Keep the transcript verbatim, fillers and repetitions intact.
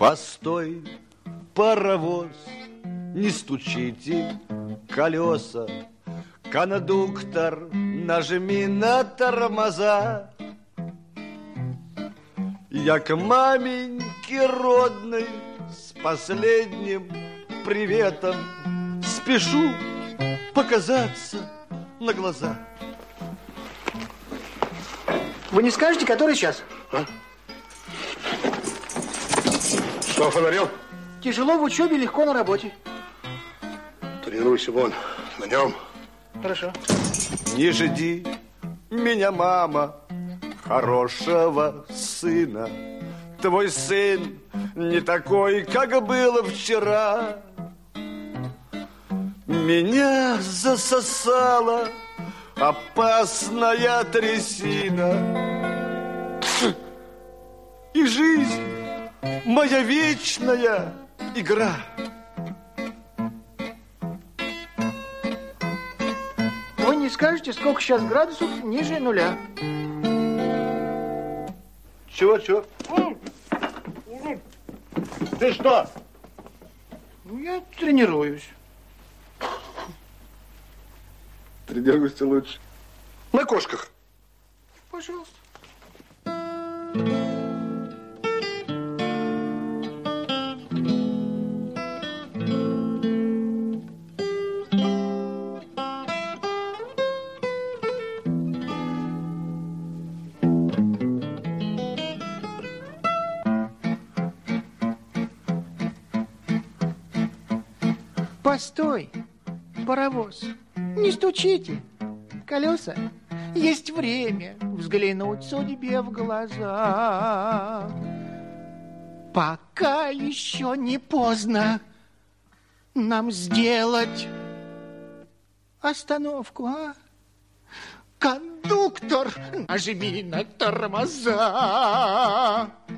Постой, паровоз, не стучите колеса. Кондуктор, нажми на тормоза. Я к маменьке родной с последним приветом спешу показаться на глаза. Вы не скажете, который час? А? Что, фонарем? Тяжело в учебе, легко на работе. Тренируйся вон, на нем. Хорошо. Не жди меня, мама, хорошего сына. Твой сын не такой, как было вчера. Меня засосала опасная трясина. И жизнь моя вечная игра. Вы не скажете, сколько сейчас градусов ниже нуля? Чего, чего? Ты что? Ну, я тренируюсь. Тренируйся лучше. На кошках. Пожалуйста. Постой, паровоз, не стучите колеса. Есть время взглянуть судьбе в глаза. Пока еще не поздно нам сделать остановку, а? Кондуктор, нажми на тормоза.